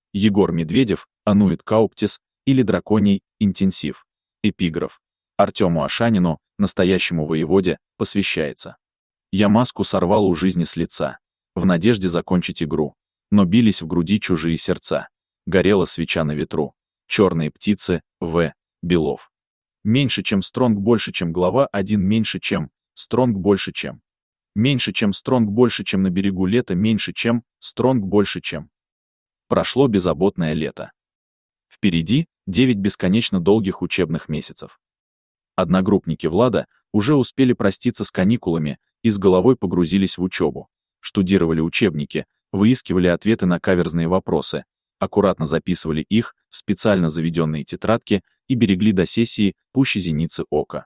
Егор Медведев, Ануит Кауптис или Драконий интенсив. Эпиграф. Артему Ашанину, настоящему воеводе, посвящается. Я маску сорвал у жизни с лица, в надежде закончить игру, но бились в груди чужие сердца. Горела свеча на ветру. Черные птицы, В. Белов. Меньше чем Стронг, больше чем глава, один меньше чем Стронг, больше чем. Меньше чем Стронг, больше чем на берегу лета, меньше чем Стронг, больше чем. Прошло беззаботное лето. Впереди 9 бесконечно долгих учебных месяцев. Одногруппники Влада уже успели проститься с каникулами и с головой погрузились в учебу. Штудировали учебники, выискивали ответы на каверзные вопросы, аккуратно записывали их в специально заведенные тетрадки и берегли до сессии пуще зеницы ока.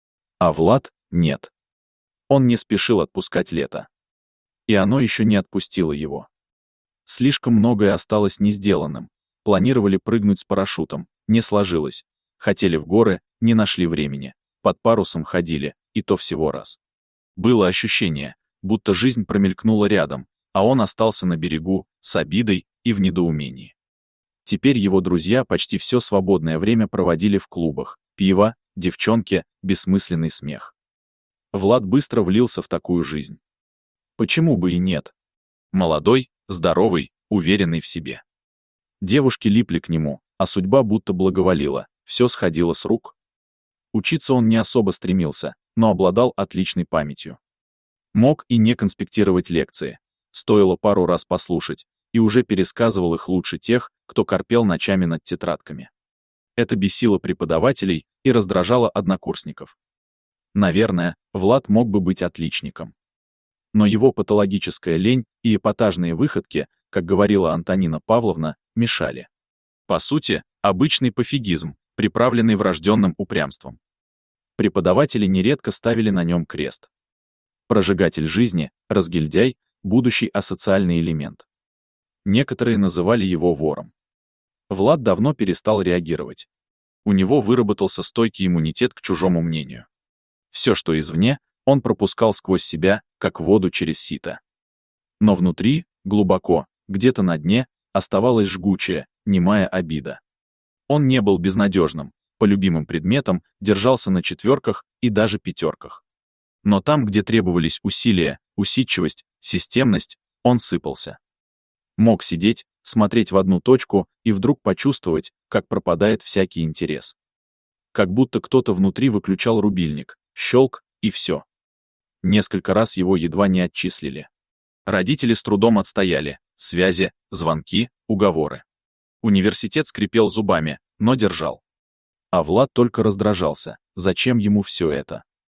А Влад нет. Он не спешил отпускать лето. И оно еще не отпустило его. Слишком многое осталось не сделанным. Планировали прыгнуть с парашютом, не сложилось. Хотели в горы, не нашли времени. Под парусом ходили, и то всего раз. Было ощущение, будто жизнь промелькнула рядом, а он остался на берегу, с обидой и в недоумении. Теперь его друзья почти все свободное время проводили в клубах, пиво, девчонки, бессмысленный смех. Влад быстро влился в такую жизнь. Почему бы и нет? Молодой, здоровый, уверенный в себе. Девушки липли к нему, а судьба будто благоволила, все сходило с рук. Учиться он не особо стремился, но обладал отличной памятью. Мог и не конспектировать лекции. Стоило пару раз послушать, и уже пересказывал их лучше тех, кто корпел ночами над тетрадками. Это бесило преподавателей и раздражало однокурсников. Наверное, Влад мог бы быть отличником. Но его патологическая лень и эпатажные выходки, как говорила Антонина Павловна, мешали. По сути, обычный пофигизм, приправленный врожденным упрямством. Преподаватели нередко ставили на нем крест. Прожигатель жизни, разгильдяй, будущий асоциальный элемент. Некоторые называли его вором. Влад давно перестал реагировать. У него выработался стойкий иммунитет к чужому мнению. Все, что извне, он пропускал сквозь себя, как воду через сито. Но внутри, глубоко, где-то на дне, оставалась жгучая, немая обида. Он не был безнадежным, по любимым предметам держался на 4 и даже 5. Но там, где требовались усилия, усидчивость, системность, он сыпался. Мог сидеть, смотреть в одну точку и вдруг почувствовать, как пропадает всякий интерес. Как будто кто-то внутри выключал рубильник, щелк, и все. Несколько раз его едва не отчислили. Родители с трудом отстояли, связи, звонки, уговоры. Университет скрипел зубами, но держал. А Влад только раздражался, зачем ему все это?